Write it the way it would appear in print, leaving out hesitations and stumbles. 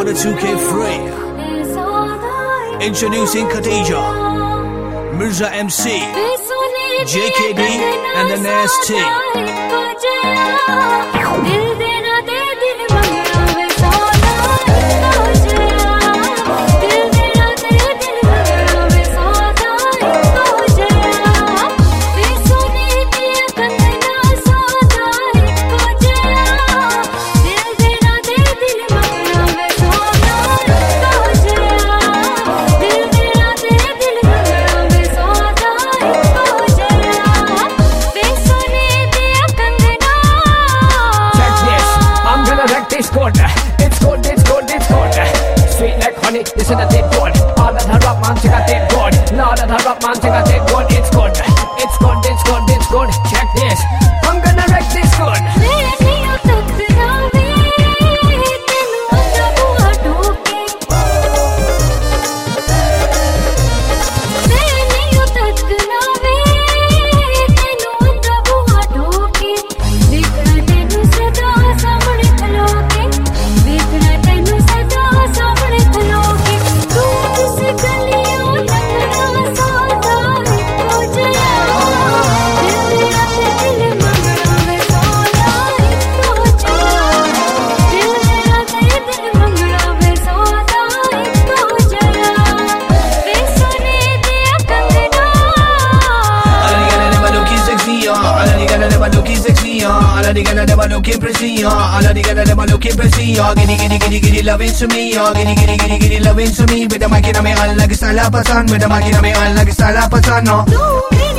for the 2K free. Introducing Khadija, Mirza MC, JKD and the Nasty. This is a dead gold. All that I rock man, check a dead gold. Now that I rock man, check a dead gold. It's good. It's good, it's good, it's good. Check this. I'm gonna wreck this good. All the girls never looking pretty, all the girls never looking pretty. Giddy loving to me, giddy loving to me. With the mic in my hand like it's a lapasan, with the mic in my hand like it's a lapasan.